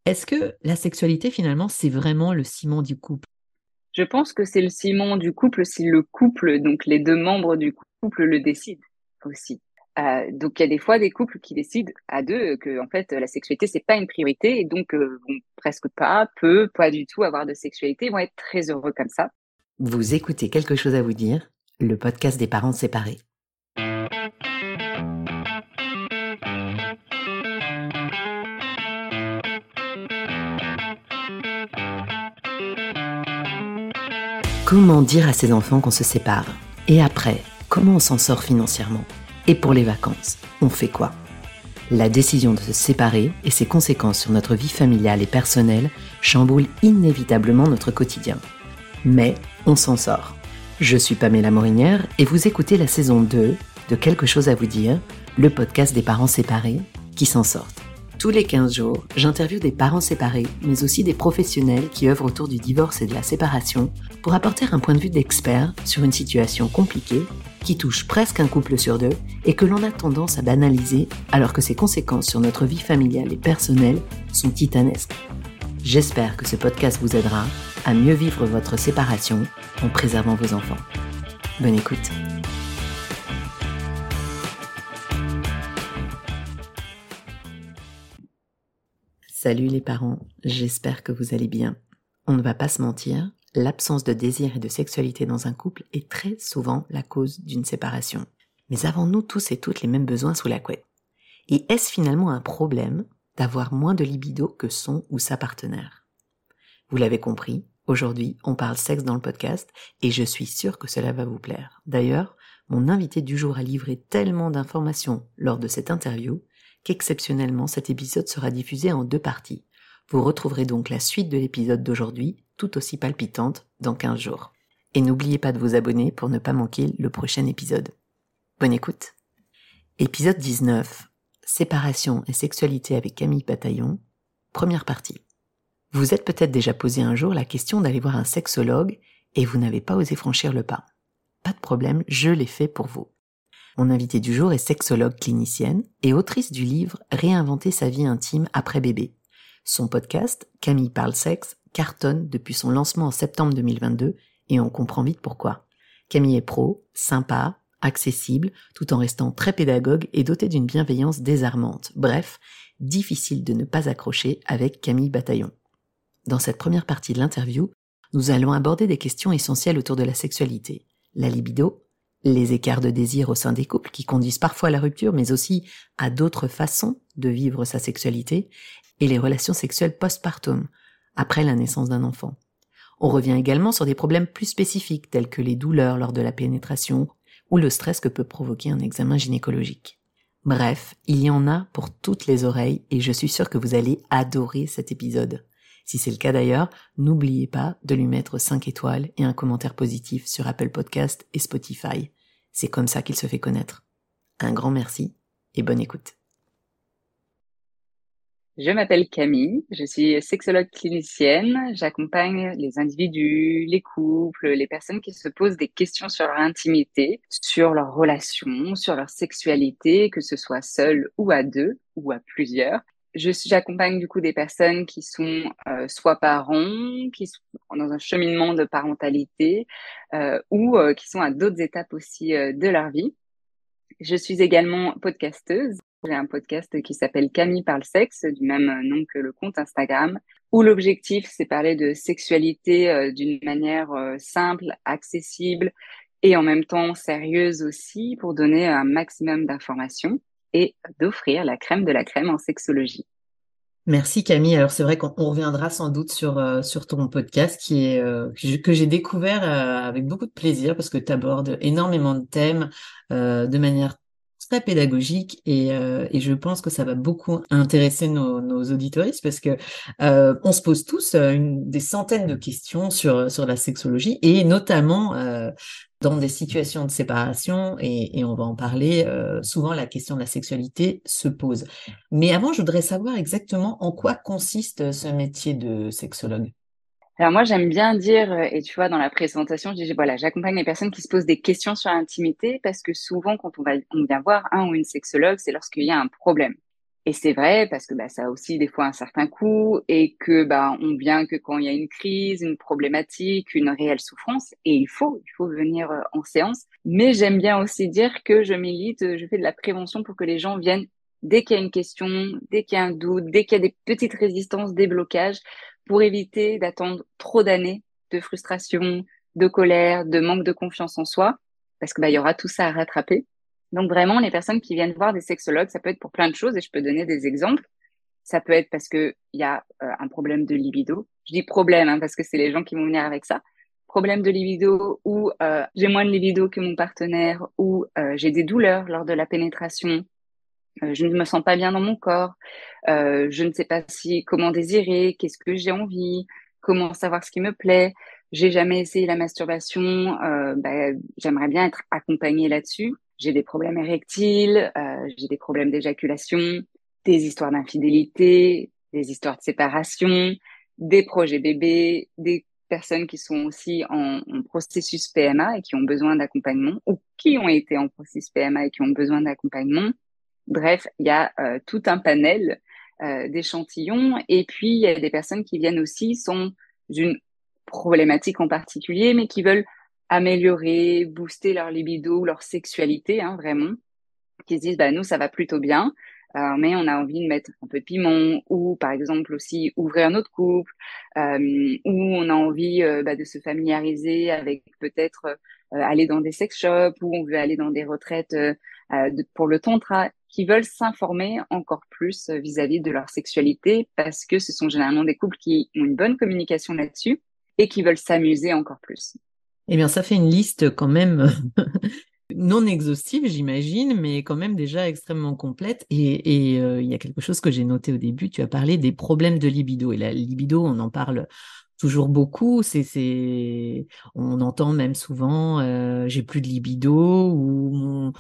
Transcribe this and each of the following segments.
Est-ce que la sexualité, finalement, c'est vraiment le ciment du couple? Je pense que c'est le ciment du couple si le couple, donc les deux membres du couple le décident aussi. Donc il y a des fois des couples qui décident à deux que en fait la sexualité c'est pas une priorité et donc vont presque pas, peu, pas du tout avoir de sexualité, ils vont être très heureux comme ça. Vous écoutez Quelque chose à vous dire, le podcast des parents séparés. Comment dire à ses enfants qu'on se sépare? Et après, comment on s'en sort financièrement? Et pour les vacances, on fait quoi? La décision de se séparer et ses conséquences sur notre vie familiale et personnelle chamboulent inévitablement notre quotidien. Mais on s'en sort. Je suis Pamela Morinière et vous écoutez la saison 2 de Quelque chose à vous dire, le podcast des parents séparés qui s'en sortent. Tous les 15 jours, j'interviewe des parents séparés, mais aussi des professionnels qui œuvrent autour du divorce et de la séparation pour apporter un point de vue d'expert sur une situation compliquée qui touche presque un couple sur deux et que l'on a tendance à banaliser alors que ses conséquences sur notre vie familiale et personnelle sont titanesques. J'espère que ce podcast vous aidera à mieux vivre votre séparation en préservant vos enfants. Bonne écoute. Salut les parents, j'espère que vous allez bien. On ne va pas se mentir, l'absence de désir et de sexualité dans un couple est très souvent la cause d'une séparation. Mais avons-nous tous et toutes les mêmes besoins sous la couette? Et est-ce finalement un problème d'avoir moins de libido que son ou sa partenaire? Vous l'avez compris, aujourd'hui on parle sexe dans le podcast et je suis sûre que cela va vous plaire. D'ailleurs, mon invité du jour a livré tellement d'informations lors de cette interview qu'exceptionnellement cet épisode sera diffusé en 2 parties. Vous retrouverez donc la suite de l'épisode d'aujourd'hui, tout aussi palpitante, dans 15 jours. Et n'oubliez pas de vous abonner pour ne pas manquer le prochain épisode. Bonne écoute. Épisode 19. Séparation et sexualité avec Camille Bataillon. Première partie. Vous êtes peut-être déjà posé un jour la question d'aller voir un sexologue et vous n'avez pas osé franchir le pas. Pas de problème, je l'ai fait pour vous. Mon invitée du jour est sexologue clinicienne et autrice du livre Réinventer sa vie intime après bébé. Son podcast, Camille parle sexe, cartonne depuis son lancement en septembre 2022 et on comprend vite pourquoi. Camille est pro, sympa, accessible, tout en restant très pédagogue et dotée d'une bienveillance désarmante. Bref, difficile de ne pas accrocher avec Camille Bataillon. Dans cette première partie de l'interview, nous allons aborder des questions essentielles autour de la sexualité. La libido, les écarts de désir au sein des couples qui conduisent parfois à la rupture, mais aussi à d'autres façons de vivre sa sexualité, et les relations sexuelles postpartum, après la naissance d'un enfant. On revient également sur des problèmes plus spécifiques tels que les douleurs lors de la pénétration ou le stress que peut provoquer un examen gynécologique. Bref, il y en a pour toutes les oreilles et je suis sûre que vous allez adorer cet épisode. Si c'est le cas d'ailleurs, n'oubliez pas de lui mettre 5 étoiles et un commentaire positif sur Apple Podcast et Spotify. C'est comme ça qu'il se fait connaître. Un grand merci et bonne écoute. Je m'appelle Camille, je suis sexologue clinicienne, j'accompagne les individus, les couples, les personnes qui se posent des questions sur leur intimité, sur leurs relations, sur leur sexualité, que ce soit seul ou à deux ou à plusieurs. J'accompagne du coup des personnes qui sont soit parents, qui sont dans un cheminement de parentalité ou qui sont à d'autres étapes aussi de leur vie. Je suis également podcasteuse. J'ai un podcast qui s'appelle Camille parle sexe, du même nom que le compte Instagram, où l'objectif, c'est parler de sexualité d'une manière simple, accessible et en même temps sérieuse aussi, pour donner un maximum d'informations et d'offrir la crème de la crème en sexologie. Merci Camille. Alors c'est vrai qu'on reviendra sans doute sur ton podcast qui est que j'ai découvert avec beaucoup de plaisir parce que tu abordes énormément de thèmes de manière très pédagogique et je pense que ça va beaucoup intéresser nos auditoristes parce que on se pose tous des centaines de questions sur la sexologie et notamment dans des situations de séparation et on va en parler. Souvent la question de la sexualité se pose. Mais avant, je voudrais savoir exactement en quoi consiste ce métier de sexologue. Alors moi, j'aime bien dire, et tu vois, dans la présentation, je dis, voilà, j'accompagne les personnes qui se posent des questions sur l'intimité parce que souvent, quand on vient voir un ou une sexologue, c'est lorsqu'il y a un problème. Et c'est vrai parce que ça a aussi des fois un certain coût et que on vient que quand il y a une crise, une problématique, une réelle souffrance et il faut venir en séance. Mais j'aime bien aussi dire que je milite, je fais de la prévention pour que les gens viennent dès qu'il y a une question, dès qu'il y a un doute, dès qu'il y a des petites résistances, des blocages, pour éviter d'attendre trop d'années de frustration, de colère, de manque de confiance en soi, parce que il y aura tout ça à rattraper. Donc vraiment, les personnes qui viennent voir des sexologues, ça peut être pour plein de choses et je peux donner des exemples. Ça peut être parce que il y a un problème de libido. Je dis problème parce que c'est les gens qui vont venir avec ça. Problème de libido ou j'ai moins de libido que mon partenaire ou j'ai des douleurs lors de la pénétration. Je ne me sens pas bien dans mon corps. Je ne sais pas si comment désirer, qu'est-ce que j'ai envie, comment savoir ce qui me plaît. J'ai jamais essayé la masturbation. J'aimerais bien être accompagnée là-dessus. J'ai des problèmes érectiles, j'ai des problèmes d'éjaculation, des histoires d'infidélité, des histoires de séparation, des projets bébés, des personnes qui sont aussi en processus PMA et qui ont besoin d'accompagnement ou qui ont été en processus PMA et qui ont besoin d'accompagnement. Bref, il y a tout un panel d'échantillons. Et puis, il y a des personnes qui viennent aussi sans une problématique en particulier, mais qui veulent améliorer, booster leur libido, leur sexualité, vraiment, qui se disent, nous, ça va plutôt bien, mais on a envie de mettre un peu de piment, ou par exemple aussi ouvrir notre couple, ou on a envie de se familiariser avec peut-être aller dans des sex shops, ou on veut aller dans des retraites pour le tantra, qui veulent s'informer encore plus vis-à-vis de leur sexualité, parce que ce sont généralement des couples qui ont une bonne communication là-dessus et qui veulent s'amuser encore plus. Eh bien, ça fait une liste quand même non exhaustive, j'imagine, mais quand même déjà extrêmement complète. Et il y a quelque chose que j'ai noté au début, tu as parlé des problèmes de libido. Et la libido, on en parle toujours beaucoup. On entend même souvent j'ai plus de libido ou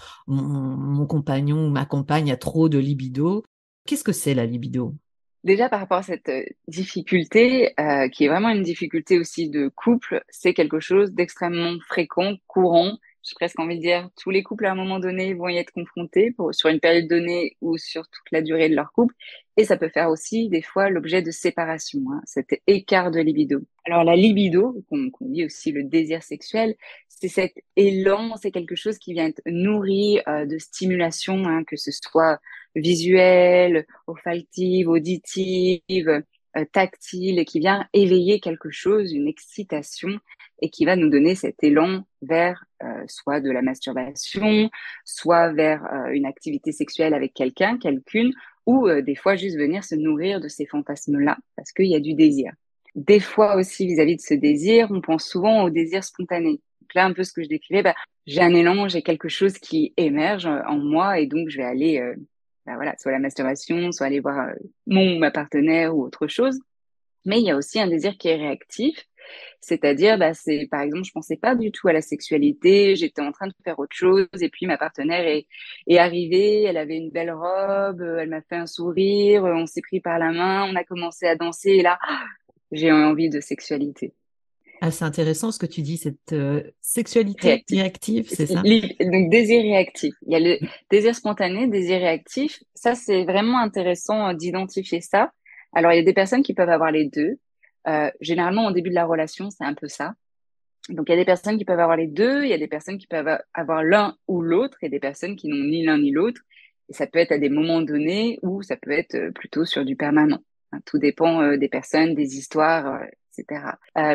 mon compagnon ou ma compagne a trop de libido. Qu'est-ce que c'est la libido? Déjà, par rapport à cette difficulté, qui est vraiment une difficulté aussi de couple, c'est quelque chose d'extrêmement fréquent, courant. J'ai presque envie de dire, tous les couples à un moment donné vont y être confrontés sur une période donnée ou sur toute la durée de leur couple. Et ça peut faire aussi des fois l'objet de séparation, cet écart de libido. Alors la libido, qu'on dit aussi le désir sexuel, c'est cet élan, c'est quelque chose qui vient être nourri de stimulation, que ce soit visuelle, olfactive, auditive, tactile, et qui vient éveiller quelque chose, une excitation, et qui va nous donner cet élan vers soit de la masturbation, soit vers une activité sexuelle avec quelqu'un, quelqu'une, ou des fois juste venir se nourrir de ces fantasmes-là, parce qu'il y a du désir. Des fois aussi, vis-à-vis de ce désir, on pense souvent au désir spontané. Donc là, un peu ce que je décrivais, j'ai un élan, j'ai quelque chose qui émerge en moi, et donc je vais aller soit la masturbation, soit aller voir mon ou ma partenaire ou autre chose. Mais il y a aussi un désir qui est réactif, c'est-à-dire, c'est par exemple, je pensais pas du tout à la sexualité, j'étais en train de faire autre chose, et puis ma partenaire est arrivée, elle avait une belle robe, elle m'a fait un sourire, on s'est pris par la main, on a commencé à danser, et là, j'ai envie de sexualité. Ah, c'est intéressant ce que tu dis, cette sexualité Réactif. réactive, c'est ça? Donc, désir réactif. Il y a le désir spontané, désir réactif. Ça, c'est vraiment intéressant d'identifier ça. Alors, il y a des personnes qui peuvent avoir les deux. Généralement, au début de la relation, c'est un peu ça. Donc, il y a des personnes qui peuvent avoir les deux. Il y a des personnes qui peuvent avoir l'un ou l'autre et des personnes qui n'ont ni l'un ni l'autre. Et ça peut être à des moments donnés ou ça peut être plutôt sur du permanent. Tout dépend des personnes, des histoires, etc.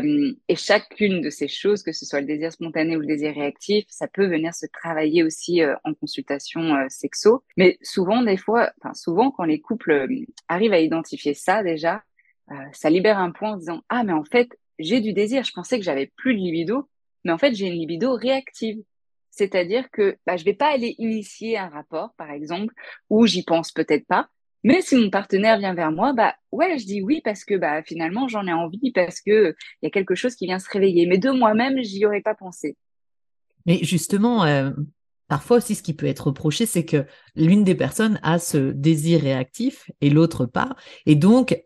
Et chacune de ces choses, que ce soit le désir spontané ou le désir réactif, ça peut venir se travailler aussi en consultation sexo. Mais souvent, souvent quand les couples arrivent à identifier ça déjà, ça libère un point en disant, ah, mais en fait, j'ai du désir. Je pensais que j'avais plus de libido, mais en fait, j'ai une libido réactive. C'est-à-dire que je vais pas aller initier un rapport, par exemple, où j'y pense peut-être pas. Mais si mon partenaire vient vers moi, ouais, je dis oui parce que finalement j'en ai envie, parce que il y a quelque chose qui vient se réveiller. Mais de moi-même, j'y aurais pas pensé. Mais justement, parfois aussi, ce qui peut être reproché, c'est que l'une des personnes a ce désir réactif et l'autre pas. Et donc,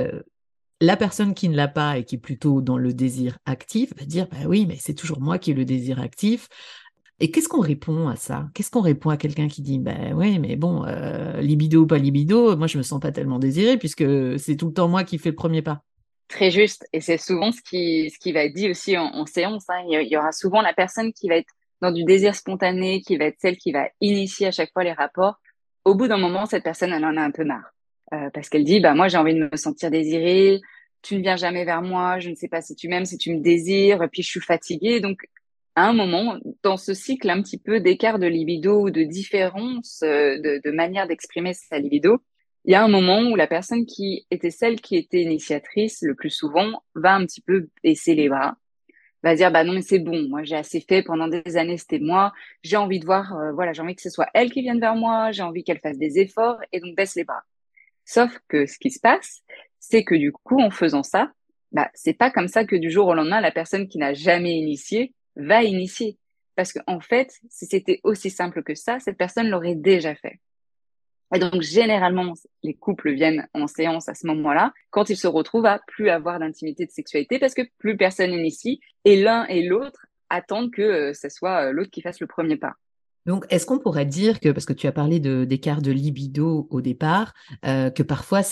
la personne qui ne l'a pas et qui est plutôt dans le désir actif va dire, bah oui, mais c'est toujours moi qui ai le désir actif. Et qu'est-ce qu'on répond à ça? Qu'est-ce qu'on répond à quelqu'un qui dit, ben ouais, mais bon, libido ou pas libido, moi je me sens pas tellement désirée puisque c'est tout le temps moi qui fais le premier pas. Très juste. Et c'est souvent ce qui va être dit aussi en séance, hein. Il y aura souvent la personne qui va être dans du désir spontané, qui va être celle qui va initier à chaque fois les rapports. Au bout d'un moment, cette personne, elle en a un peu marre. Parce qu'elle dit, bah, moi, j'ai envie de me sentir désirée. Tu ne viens jamais vers moi. Je ne sais pas si tu m'aimes, si tu me désires. Puis je suis fatiguée. Donc, à un moment, dans ce cycle un petit peu d'écart de libido ou de différence de manière d'exprimer sa libido, il y a un moment où la personne qui était celle qui était initiatrice le plus souvent va un petit peu baisser les bras, va dire bah non mais c'est bon, moi j'ai assez fait pendant des années, c'était moi, j'ai envie de voir, voilà, j'ai envie que ce soit elle qui vienne vers moi, j'ai envie qu'elle fasse des efforts et donc baisse les bras. Sauf que ce qui se passe, c'est que du coup en faisant ça, bah c'est pas comme ça que du jour au lendemain la personne qui n'a jamais initié va initier, parce qu'en fait si c'était aussi simple que ça, cette personne l'aurait déjà fait. Et donc, généralement, les couples viennent en séance à ce moment-là, quand ils se retrouvent à plus avoir d'intimité de sexualité, parce que plus personne n'initie, et l'un et l'autre attendent que ce soit l'autre qui fasse le premier pas. Donc, est-ce qu'on pourrait dire que, parce que tu as parlé d'écart de libido au départ, que parfois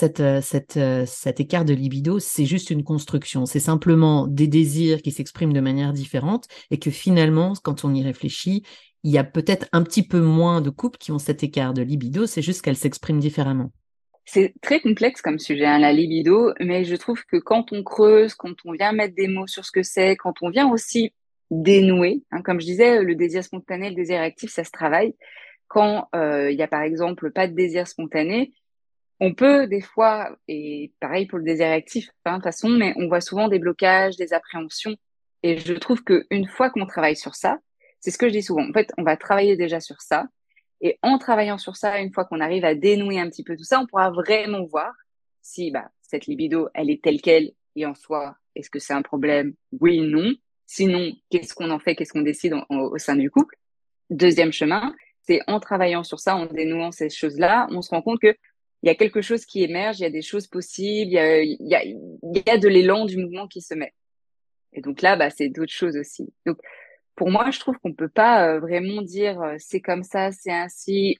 cet écart de libido, c'est juste une construction, c'est simplement des désirs qui s'expriment de manière différente et que finalement, quand on y réfléchit, il y a peut-être un petit peu moins de couples qui ont cet écart de libido, c'est juste qu'elles s'expriment différemment. C'est très complexe comme sujet, hein, la libido, mais je trouve que quand on creuse, quand on vient mettre des mots sur ce que c'est, quand on vient aussi dénouer, hein, comme je disais, le désir spontané, le désir actif, ça se travaille. Quand il y a par exemple pas de désir spontané, on peut des fois, et pareil pour le désir actif, hein, de toute façon, mais on voit souvent des blocages, des appréhensions. Et je trouve qu'une fois qu'on travaille sur ça, c'est ce que je dis souvent. En fait, on va travailler déjà sur ça. Et en travaillant sur ça, une fois qu'on arrive à dénouer un petit peu tout ça, on pourra vraiment voir si bah, cette libido, elle est telle qu'elle. Et en soi, est-ce que c'est un problème? Oui, non. Sinon, qu'est-ce qu'on en fait? Qu'est-ce qu'on décide au sein du couple? Deuxième chemin, c'est en travaillant sur ça, en dénouant ces choses-là, on se rend compte que il y a quelque chose qui émerge, il y a des choses possibles, il y a de l'élan du mouvement qui se met. Et donc là, bah, c'est d'autres choses aussi. Donc, pour moi, je trouve qu'on peut pas vraiment dire c'est comme ça, c'est ainsi,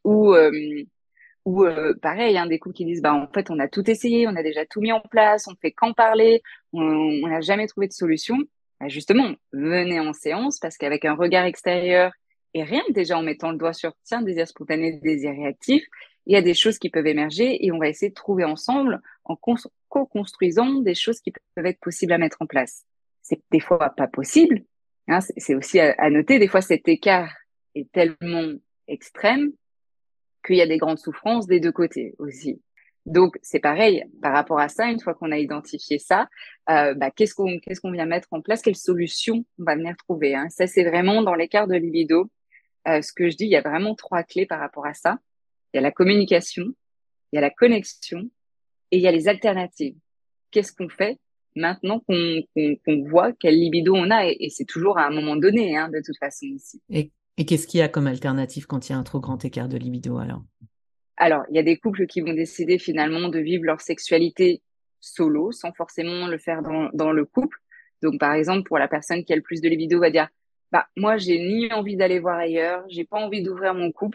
ou pareil, hein, des couples qui disent bah en fait on a tout essayé, on a déjà tout mis en place, on fait qu'en parler, on n'a jamais trouvé de solution. Bah, justement, venez en séance parce qu'avec un regard extérieur et rien que déjà en mettant le doigt sur tiens désir spontané, désir réactif, il y a des choses qui peuvent émerger et on va essayer de trouver ensemble en co-construisant des choses qui peuvent être possibles à mettre en place. C'est des fois pas possible, hein, c'est aussi à noter. Des fois cet écart est tellement extrême qu'il y a des grandes souffrances des deux côtés aussi. Donc, c'est pareil par rapport à ça, une fois qu'on a identifié ça, bah, qu'est-ce qu'on vient mettre en place, quelle solution on va venir trouver, hein. Ça, c'est vraiment dans l'écart de libido. Ce que je dis, il y a vraiment trois clés par rapport à ça. Il y a la communication, il y a la connexion et il y a les alternatives. Qu'est-ce qu'on fait maintenant qu'on voit quel libido on a et c'est toujours à un moment donné, hein, de toute façon ici. Et qu'est-ce qu'il y a comme alternative quand il y a un trop grand écart de libido alors? Alors, il y a des couples qui vont décider finalement de vivre leur sexualité solo, sans forcément le faire dans le couple. Donc, par exemple, pour la personne qui a le plus de libido, va dire, bah, moi, j'ai ni envie d'aller voir ailleurs, j'ai pas envie d'ouvrir mon couple,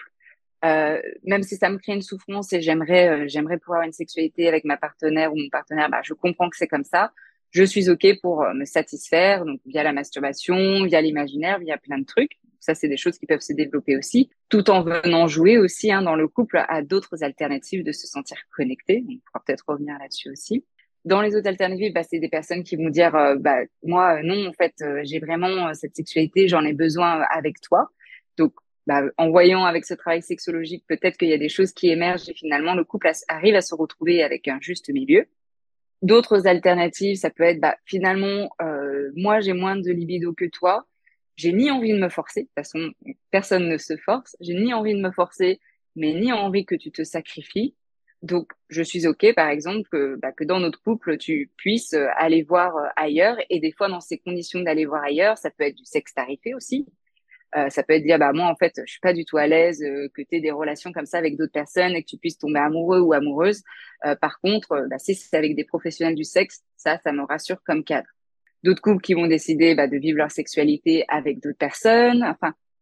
même si ça me crée une souffrance et j'aimerais pouvoir avoir une sexualité avec ma partenaire ou mon partenaire, bah, je comprends que c'est comme ça. Je suis OK pour me satisfaire, donc via la masturbation, via l'imaginaire, via plein de trucs. Ça, c'est des choses qui peuvent se développer aussi, tout en venant jouer aussi, hein, dans le couple à d'autres alternatives de se sentir connecté. On pourra peut-être revenir là-dessus aussi. Dans les autres alternatives, bah, c'est des personnes qui vont dire, bah, moi, non, en fait, j'ai vraiment cette sexualité, j'en ai besoin avec toi. Donc, bah, en voyant avec ce travail sexologique, peut-être qu'il y a des choses qui émergent et finalement, le couple arrive à se retrouver avec un juste milieu. D'autres alternatives, ça peut être, bah, finalement, moi, j'ai moins de libido que toi. J'ai ni envie de me forcer. De toute façon, personne ne se force. J'ai ni envie de me forcer, mais ni envie que tu te sacrifies. Donc, je suis OK, par exemple, que dans notre couple, tu puisses aller voir ailleurs. Et des fois, dans ces conditions d'aller voir ailleurs, ça peut être du sexe tarifé aussi. Ça peut être dire, bah, moi, en fait, je suis pas du tout à l'aise que tu aies des relations comme ça avec d'autres personnes et que tu puisses tomber amoureux ou amoureuse. Par contre, bah, si c'est avec des professionnels du sexe, ça me rassure comme cadre. D'autres couples qui vont décider bah, de vivre leur sexualité avec d'autres personnes. Enfin,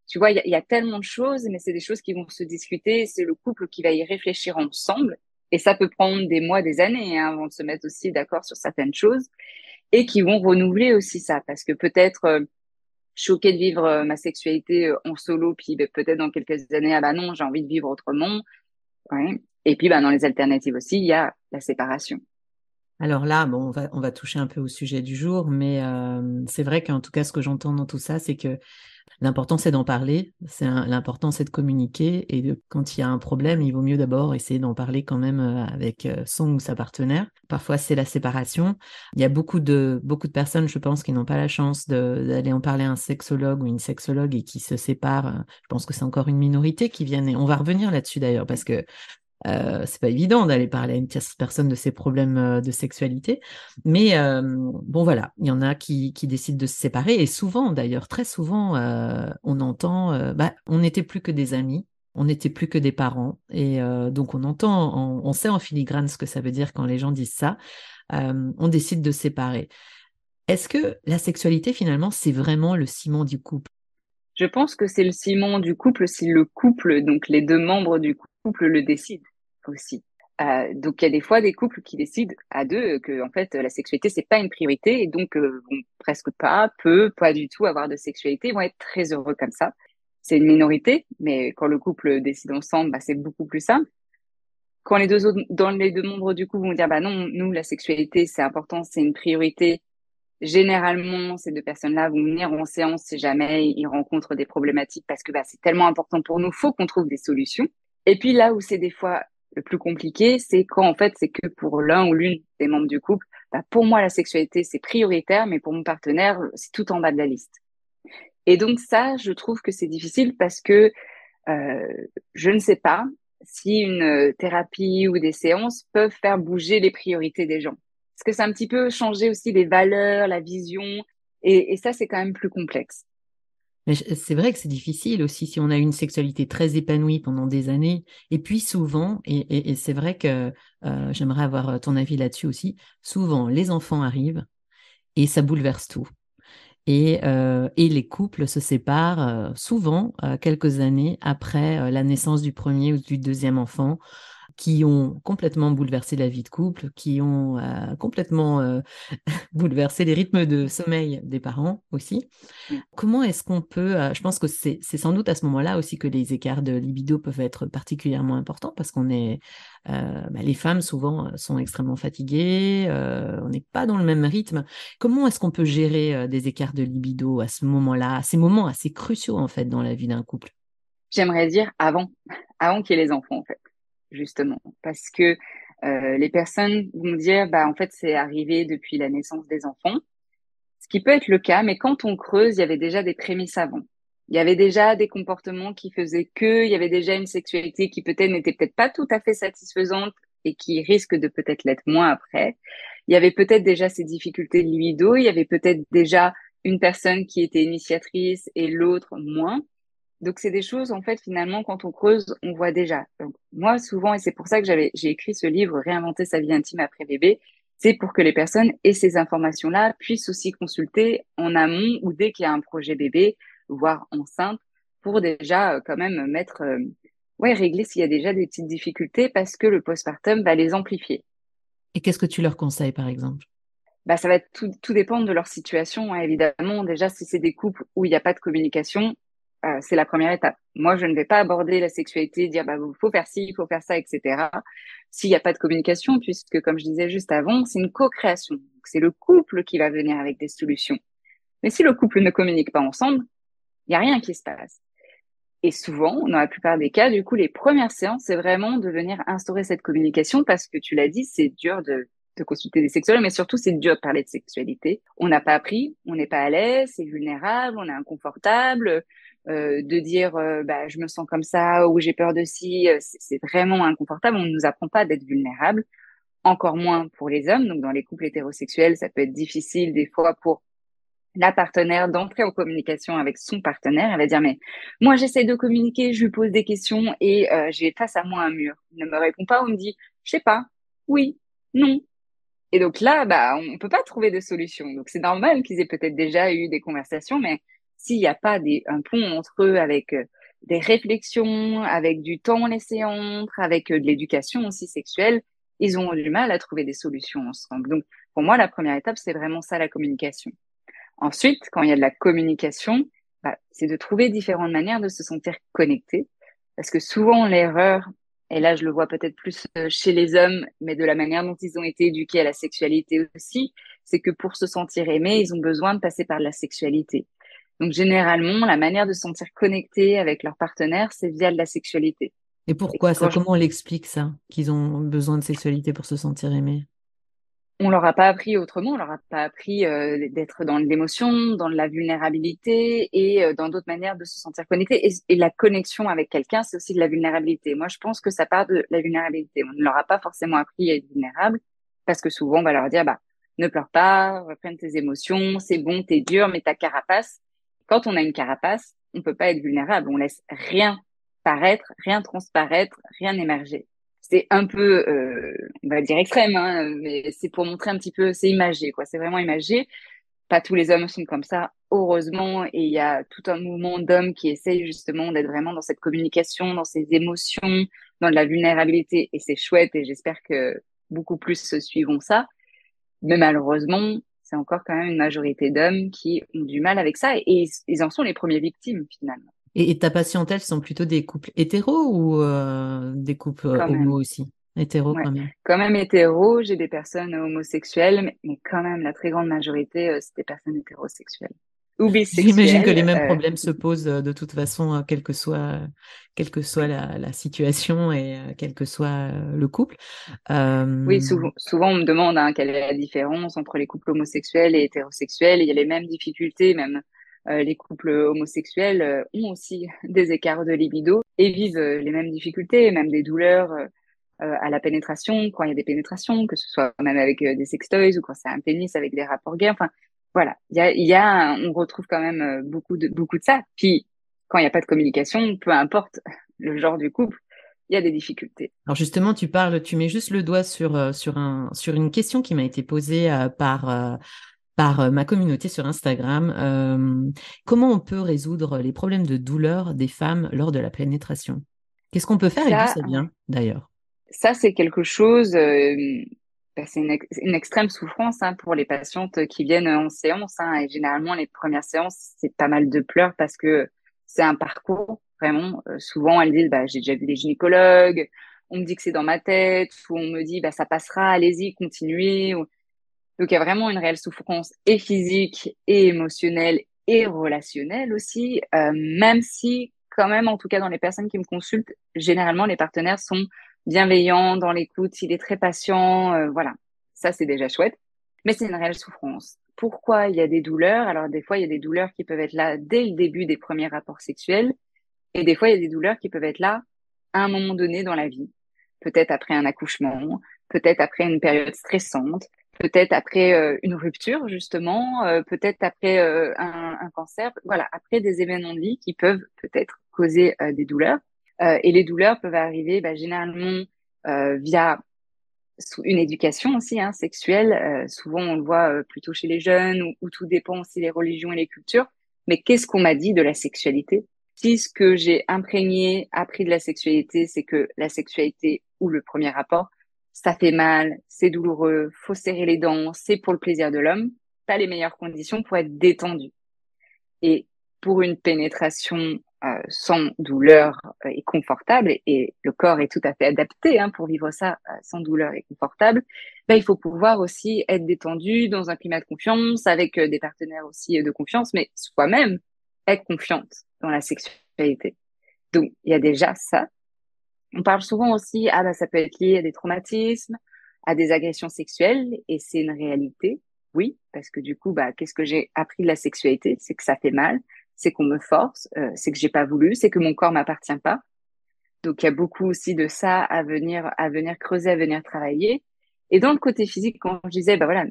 Tu vois, il y a tellement de choses, mais c'est des choses qui vont se discuter. C'est le couple qui va y réfléchir ensemble. Et ça peut prendre des mois, des années, hein, avant de se mettre aussi d'accord sur certaines choses et qui vont renouveler aussi ça. Parce que peut-être choquée de vivre ma sexualité en solo, puis ben, peut-être dans quelques années, ah bah non, j'ai envie de vivre autrement. Ouais. Et puis, bah, dans les alternatives aussi, il y a la séparation. Alors là, bon, on va toucher un peu au sujet du jour, mais c'est vrai qu'en tout cas, ce que j'entends dans tout ça, c'est que l'important, c'est d'en parler. L'important, c'est de communiquer. Et quand il y a un problème, il vaut mieux d'abord essayer d'en parler quand même avec son ou sa partenaire. Parfois, c'est la séparation. Il y a beaucoup de personnes, je pense, qui n'ont pas la chance d'aller en parler à un sexologue ou une sexologue et qui se séparent. Je pense que c'est encore une minorité qui viennent. Et on va revenir là-dessus d'ailleurs, parce que c'est pas évident d'aller parler à une tierce personne de ses problèmes de sexualité, mais bon voilà, il y en a qui décident de se séparer et souvent d'ailleurs, très souvent, on entend, on n'était plus que des amis, on n'était plus que des parents et donc on entend, on sait en filigrane ce que ça veut dire quand les gens disent ça. On décide de se séparer. Est-ce que la sexualité finalement c'est vraiment le ciment du couple? Je pense que c'est le ciment du couple si le couple, donc les deux membres du couple le décident aussi. Donc il y a des fois des couples qui décident à deux que en fait la sexualité c'est pas une priorité et donc vont presque pas du tout avoir de sexualité, vont être très heureux comme ça. C'est une minorité, mais quand le couple décide ensemble, bah, c'est beaucoup plus simple. Quand dans les deux membres du couple vont dire bah non, nous la sexualité c'est important, c'est une priorité. Généralement, ces deux personnes-là vont venir en séance si jamais ils rencontrent des problématiques parce que bah, c'est tellement important pour nous, faut qu'on trouve des solutions. Et puis là où c'est des fois le plus compliqué, c'est quand en fait c'est que pour l'un ou l'une des membres du couple, bah, pour moi la sexualité c'est prioritaire, mais pour mon partenaire c'est tout en bas de la liste. Et donc ça, je trouve que c'est difficile parce que euh, je ne sais pas si une thérapie ou des séances peuvent faire bouger les priorités des gens. Parce que c'est un petit peu changer aussi les valeurs, la vision, et ça, c'est quand même plus complexe. Mais c'est vrai que c'est difficile aussi si on a une sexualité très épanouie pendant des années. Et puis souvent, et c'est vrai que j'aimerais avoir ton avis là-dessus aussi, souvent les enfants arrivent et ça bouleverse tout. Et les couples se séparent souvent quelques années après la naissance du premier ou du deuxième enfant, qui ont complètement bouleversé la vie de couple, qui ont complètement bouleversé les rythmes de sommeil des parents aussi. Oui. Comment est-ce qu'on peut, je pense que c'est sans doute à ce moment-là aussi que les écarts de libido peuvent être particulièrement importants parce qu'on est, les femmes souvent sont extrêmement fatiguées, on n'est pas dans le même rythme. Comment est-ce qu'on peut gérer des écarts de libido à ce moment-là, à ces moments assez cruciaux en fait dans la vie d'un couple? J'aimerais dire avant qu'il y ait les enfants, en fait, justement. Parce que les personnes vont dire, bah, en fait, c'est arrivé depuis la naissance des enfants. Ce qui peut être le cas, mais quand on creuse, il y avait déjà des prémices avant. Il y avait déjà des comportements qui faisaient il y avait déjà une sexualité qui peut-être n'était peut-être pas tout à fait satisfaisante et qui risque de peut-être l'être moins après. Il y avait peut-être déjà ces difficultés de libido, il y avait peut-être déjà une personne qui était initiatrice et l'autre moins. Donc c'est des choses, en fait, finalement, quand on creuse, on voit déjà. Donc, moi, souvent, et c'est pour ça que j'ai écrit ce livre, Réinventer sa vie intime après bébé, c'est pour que les personnes aient ces informations-là, puissent aussi consulter en amont ou dès qu'il y a un projet bébé, voire enceinte, pour déjà quand même régler s'il y a déjà des petites difficultés parce que le postpartum va les amplifier. Et qu'est-ce que tu leur conseilles par exemple? Bah, ça va être tout dépendre de leur situation, hein, évidemment. Déjà, si c'est des couples où il n'y a pas de communication, c'est la première étape. Moi, je ne vais pas aborder la sexualité, dire bah faut faire ci, il faut faire ça, etc. S'il n'y a pas de communication, puisque comme je disais juste avant, c'est une co-création. Donc, c'est le couple qui va venir avec des solutions. Mais si le couple ne communique pas ensemble, il n'y a rien qui se passe. Et souvent, dans la plupart des cas, du coup, les premières séances, c'est vraiment de venir instaurer cette communication parce que tu l'as dit, c'est dur de consulter des sexologues, mais surtout, c'est dur de parler de sexualité. On n'a pas appris, on n'est pas à l'aise, c'est vulnérable, on est inconfortable. De dire, bah, je me sens comme ça ou j'ai peur de ci, c'est vraiment inconfortable. On ne nous apprend pas d'être vulnérable, encore moins pour les hommes. Donc, dans les couples hétérosexuels, ça peut être difficile des fois pour la partenaire d'entrer en communication avec son partenaire. Elle va dire, mais moi, j'essaie de communiquer, je lui pose des questions et j'ai face à moi un mur. Il ne me répond pas ou me dit, je sais pas, oui, non. Et donc là, bah, on peut pas trouver de solution. Donc c'est normal qu'ils aient peut-être déjà eu des conversations, mais s'il n'y a pas un pont entre eux avec des réflexions, avec du temps laissé entre, avec de l'éducation aussi sexuelle, ils ont du mal à trouver des solutions ensemble. Donc, pour moi, la première étape, c'est vraiment ça, la communication. Ensuite, quand il y a de la communication, c'est de trouver différentes manières de se sentir connecté. Parce que souvent, l'erreur, et là, je le vois peut-être plus chez les hommes, mais de la manière dont ils ont été éduqués à la sexualité aussi, c'est que pour se sentir aimés, ils ont besoin de passer par la sexualité. Donc, généralement, la manière de se sentir connecté avec leur partenaire, c'est via de la sexualité. Et Et pourquoi ça? quand Comment on l'explique ça, qu'ils ont besoin de sexualité pour se sentir aimés? on leur a pas appris autrement, on leur a pas appris d'être dans l'émotion, dans la vulnérabilité et dans d'autres manières de se sentir connecté. Et la connexion avec quelqu'un, c'est aussi de la vulnérabilité. Moi, je pense que ça part de la vulnérabilité. On ne leur a pas forcément appris à être vulnérable parce que souvent, on va leur dire, ne pleure pas, reprenne tes émotions, c'est bon, t'es dur, mais ta carapace. Quand on a une carapace, on peut pas être vulnérable. On laisse rien paraître, rien transparaître, rien émerger. C'est un peu, on va dire extrême, hein, mais c'est pour montrer un petit peu, c'est imagé, quoi. C'est vraiment imagé. Pas tous les hommes sont comme ça, heureusement, et il y a tout un mouvement d'hommes qui essayent justement d'être vraiment dans cette communication, dans ces émotions, dans de la vulnérabilité, et c'est chouette, et j'espère que beaucoup plus se suivront ça. Mais malheureusement, c'est encore quand même une majorité d'hommes qui ont du mal avec ça, et ils en sont les premières victimes, finalement, Et ta patientèle sont plutôt des couples hétéros ou des couples quand homo même. aussi? Hétéros Ouais, quand même. quand même hétéro, j'ai des personnes homosexuelles, mais quand même la très grande majorité, c'est des personnes hétérosexuelles ou J'imagine que les bisexuelles. mêmes problèmes se posent de toute façon, quelle que soit Oui, la situation et quel que soit le couple. oui, Euh, souvent on me demande quelle est la différence entre les couples homosexuels et hétérosexuels. Il y a les mêmes difficultés, même les couples homosexuels ont aussi des écarts de libido et vivent les mêmes difficultés, même des douleurs à la pénétration, quand il y a des pénétrations, que ce soit même avec des sextoys ou quand c'est un pénis avec des rapports gays. Enfin, voilà, on retrouve quand même beaucoup de ça. Puis, quand il n'y a pas de communication, peu importe le genre du couple, il y a des difficultés. alors justement, tu mets juste le doigt sur une question qui m'a été posée par ma communauté sur Instagram. Comment on peut résoudre les problèmes de douleur des femmes lors de la pénétration? Qu'est-ce qu'on peut faire et d'où Ça, ça vient d'ailleurs? ça c'est quelque chose, c'est une extrême souffrance pour les patientes qui viennent en séance. Et généralement, les premières séances, c'est pas mal de pleurs parce que c'est un parcours, vraiment. Souvent, elles disent, j'ai déjà vu des gynécologues, on me dit que c'est dans ma tête, ou on me dit, ça passera, allez-y, continuez. Donc, il y a vraiment une réelle souffrance et physique et émotionnelle et relationnelle aussi, même si, quand même, en tout cas, dans les personnes qui me consultent, généralement, les partenaires sont bienveillants dans l'écoute, il est très patient, voilà. Ça, c'est déjà chouette. Mais c'est une réelle souffrance. Pourquoi il y a des douleurs? Alors, des fois, il y a des douleurs qui peuvent être là dès le début des premiers rapports sexuels. Et des fois, il y a des douleurs qui peuvent être là à un moment donné dans la vie. Peut-être après un accouchement, peut-être après une période stressante, peut-être après une rupture, justement, peut-être après un cancer. Voilà, après des événements de vie qui peuvent peut-être causer des douleurs. Et les douleurs peuvent arriver généralement via une éducation aussi sexuelle. Souvent, on le voit plutôt chez les jeunes, où tout dépend aussi des religions et les cultures. Mais qu'est-ce qu'on m'a dit de la sexualité? Si ce que j'ai imprégné, appris de la sexualité, c'est que la sexualité ou le premier rapport, ça fait mal, c'est douloureux, faut serrer les dents, c'est pour le plaisir de l'homme, t'as les meilleures conditions pour être détendu. Et pour une pénétration sans douleur et confortable, et le corps est tout à fait adapté pour vivre ça sans douleur et confortable, il faut pouvoir aussi être détendu dans un climat de confiance, avec des partenaires aussi de confiance, mais soi-même être confiante dans la sexualité. Donc, il y a déjà ça. On parle souvent aussi, ça peut être lié à des traumatismes, à des agressions sexuelles, et c'est une réalité, oui, parce que du coup, qu'est-ce que j'ai appris de la sexualité? C'est que ça fait mal, c'est qu'on me force, c'est que j'ai pas voulu, c'est que mon corps m'appartient pas. Donc, il y a beaucoup aussi de ça à venir creuser, à venir travailler. Et dans le côté physique, quand je disais, voilà,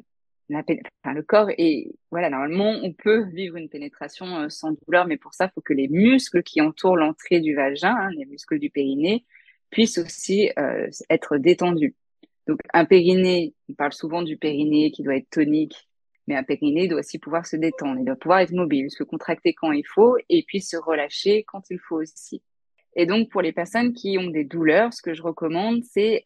le corps est, voilà, normalement, on peut vivre une pénétration sans douleur, mais pour ça, il faut que les muscles qui entourent l'entrée du vagin, les muscles du périnée, puissent aussi être détendus. Donc, un périnée, on parle souvent du périnée qui doit être tonique, Mais un périnée doit aussi pouvoir se détendre, il doit pouvoir être mobile, se contracter quand il faut et puis se relâcher quand il faut aussi. Et donc, pour les personnes qui ont des douleurs, ce que je recommande, c'est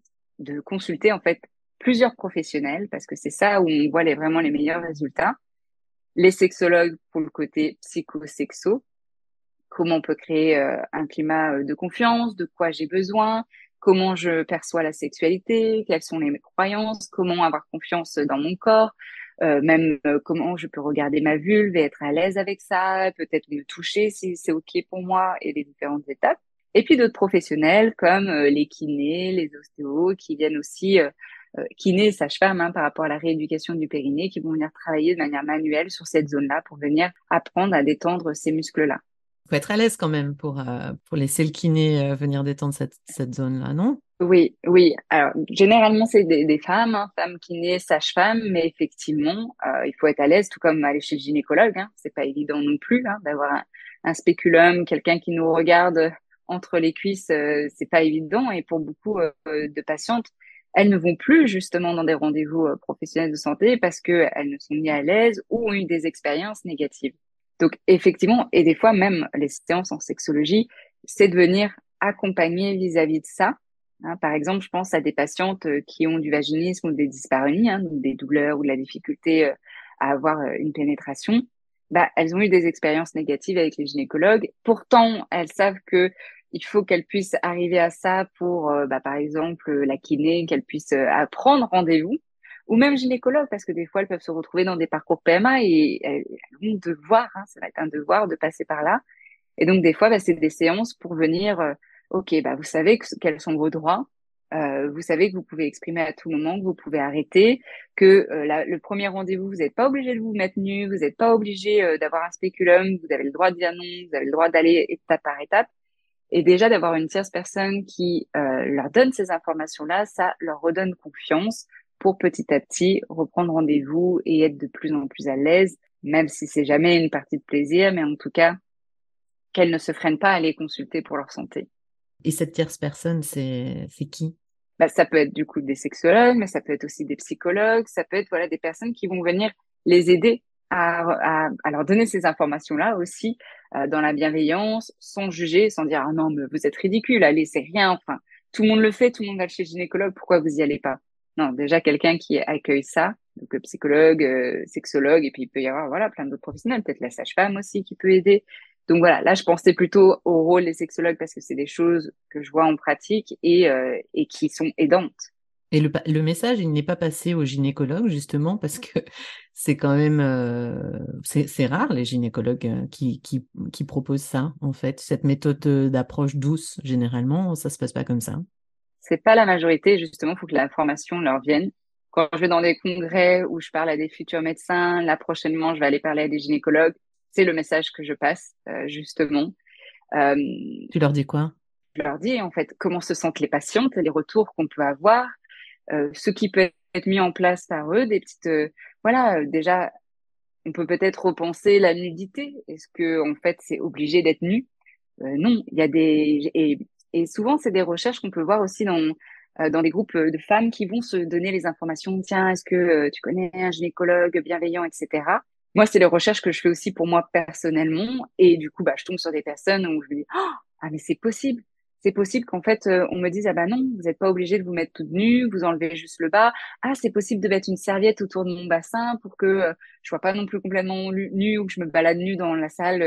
de consulter en fait plusieurs professionnels parce que c'est ça où on voit vraiment les meilleurs résultats. Les sexologues pour le côté psychosexo, comment on peut créer un climat de confiance, de quoi j'ai besoin, comment je perçois la sexualité, quelles sont mes croyances, comment avoir confiance dans mon corps, même comment je peux regarder ma vulve et être à l'aise avec ça, peut-être me toucher si c'est OK pour moi et les différentes étapes. Et puis d'autres professionnels comme les kinés, les ostéos qui viennent aussi, kinés et sages-femmes par rapport à la rééducation du périnée, qui vont venir travailler de manière manuelle sur cette zone-là pour venir apprendre à détendre ces muscles-là. Faut être à l'aise quand même pour laisser le kiné venir détendre cette zone-là, non? Oui, oui. Alors, généralement, c'est des femmes, femmes kinés, sages-femmes, mais effectivement, il faut être à l'aise, tout comme aller chez le gynécologue. C'est pas évident non plus d'avoir un spéculum, quelqu'un qui nous regarde entre les cuisses, c'est pas évident. Et pour beaucoup de patientes, elles ne vont plus justement dans des rendez-vous professionnels de santé parce que elles ne sont ni à l'aise ou ont eu des expériences négatives. Donc, effectivement, et des fois même les séances en sexologie, c'est de venir accompagner vis-à-vis de ça. Par exemple, je pense à des patientes qui ont du vaginisme ou des dyspareunies, donc des douleurs ou de la difficulté à avoir une pénétration. Elles ont eu des expériences négatives avec les gynécologues. Pourtant, elles savent que il faut qu'elles puissent arriver à ça pour, par exemple, la kiné, qu'elles puissent prendre rendez-vous, ou même gynécologue, parce que des fois, elles peuvent se retrouver dans des parcours PMA et elles ont devoir, ça va être un devoir de passer par là. Et donc, des fois, c'est des séances pour venir, OK, vous savez quels sont vos droits, vous savez que vous pouvez exprimer à tout moment, que vous pouvez arrêter, que le premier rendez-vous, vous n'êtes pas obligé de vous mettre nu, vous n'êtes pas obligé d'avoir un spéculum, vous avez le droit de dire non, vous avez le droit d'aller étape par étape. Et déjà, d'avoir une tierce personne qui leur donne ces informations-là, ça leur redonne confiance pour petit à petit reprendre rendez-vous et être de plus en plus à l'aise, même si c'est jamais une partie de plaisir, mais en tout cas, qu'elles ne se freinent pas à aller consulter pour leur santé. Et cette tierce personne, c'est qui? Ça peut être du coup des sexologues, mais ça peut être aussi des psychologues, ça peut être des personnes qui vont venir les aider à leur donner ces informations-là aussi dans la bienveillance, sans juger, sans dire ah non mais vous êtes ridicule, allez c'est rien, enfin tout le monde le fait, tout le monde va chez le gynécologue, pourquoi vous y allez pas? Non, déjà quelqu'un qui accueille ça, donc psychologue, sexologue, et puis il peut y avoir plein d'autres professionnels, peut-être la sage-femme aussi qui peut aider. Donc voilà, là je pensais plutôt au rôle des sexologues parce que c'est des choses que je vois en pratique et qui sont aidantes. Et le message, il n'est pas passé au gynécologue, justement, parce que c'est quand même c'est rare les gynécologues qui proposent ça, en fait. Cette méthode d'approche douce, généralement, ça se passe pas comme ça. C'est pas la majorité, justement, il faut que l'information leur vienne. Quand je vais dans des congrès où je parle à des futurs médecins, là prochainement, je vais aller parler à des gynécologues. C'est le message que je passe, justement. Euh, Tu leur dis quoi? je leur dis, en fait, comment se sentent les patientes, les retours qu'on peut avoir, ce qui peut être mis en place par eux, des petites, déjà, on peut peut-être repenser la nudité. Est-ce que, en fait, c'est obligé d'être nu? Non, il y a et souvent, c'est des recherches qu'on peut voir aussi dans des groupes de femmes qui vont se donner les informations. Tiens, est-ce que tu connais un gynécologue bienveillant, etc. Moi, c'est les recherches que je fais aussi pour moi personnellement. Et du coup, je tombe sur des personnes où je me dis, ah, mais c'est possible. C'est possible qu'en fait, on me dise, ah bah non, vous n'êtes pas obligé de vous mettre toute nue, vous enlevez juste le bas. Ah, c'est possible de mettre une serviette autour de mon bassin pour que je sois pas non plus complètement nue ou que je me balade nue dans la salle,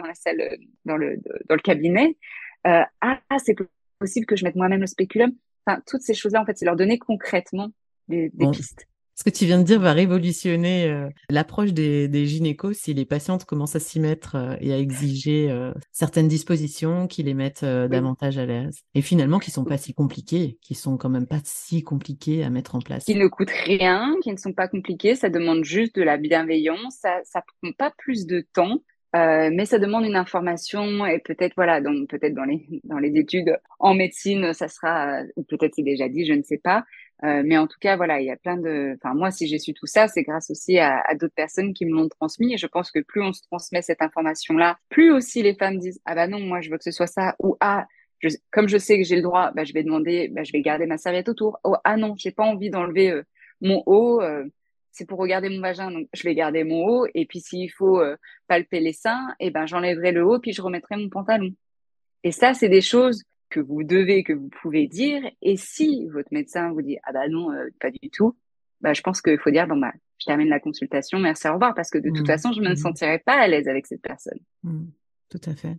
dans le cabinet. C'est possible que je mette moi-même le spéculum. Enfin, toutes ces choses-là, en fait, c'est leur donner concrètement des Bon, pistes. ce que tu viens de dire va révolutionner l'approche des gynécos si les patientes commencent à s'y mettre et à exiger certaines dispositions qui les mettent Oui. davantage à l'aise. Et finalement, qui sont pas si compliquées, qui sont quand même pas si compliquées à mettre en place. Qui ne coûtent rien, qui ne sont pas compliqués, ça demande juste de la bienveillance, ça prend pas plus de temps, mais ça demande une information et peut-être donc peut-être dans les études en médecine, ça sera ou peut-être c'est déjà dit, je ne sais pas, mais en tout cas il y a enfin moi si j'ai su tout ça, c'est grâce aussi à d'autres personnes qui me l'ont transmis et je pense que plus on se transmet cette information-là, plus aussi les femmes disent ah bah non moi je veux que ce soit ça ou ah comme je sais que j'ai le droit, je vais demander, je vais garder ma serviette autour. Oh, ah non, j'ai pas envie d'enlever mon haut. c'est pour regarder mon vagin, donc je vais garder mon haut. Et puis, s'il faut palper les seins, eh ben, j'enlèverai le haut, puis je remettrai mon pantalon. Et ça, c'est des choses que vous pouvez dire. Et si votre médecin vous dit, ah bah non, pas du tout, bah, je pense qu'il faut dire, bon, bah, je termine la consultation, merci, au revoir, parce que de toute façon, je ne me sentirai pas à l'aise avec cette personne. Tout à fait.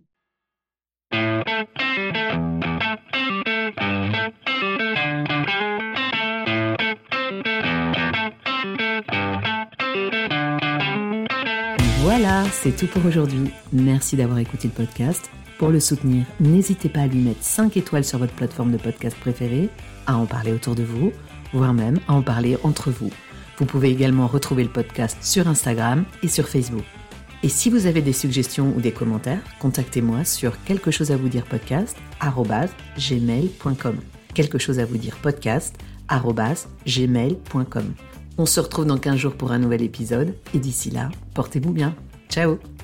Voilà, c'est tout pour aujourd'hui. Merci d'avoir écouté le podcast. Pour le soutenir, n'hésitez pas à lui mettre 5 étoiles sur votre plateforme de podcast préférée, à en parler autour de vous, voire même à en parler entre vous. Vous pouvez également retrouver le podcast sur Instagram et sur Facebook. Et si vous avez des suggestions ou des commentaires, contactez-moi sur quelquechosavouxdire@gmail.com. quelquechosavouxdire@gmail.com. On se retrouve dans 15 jours pour un nouvel épisode et d'ici là, portez-vous bien. Ciao!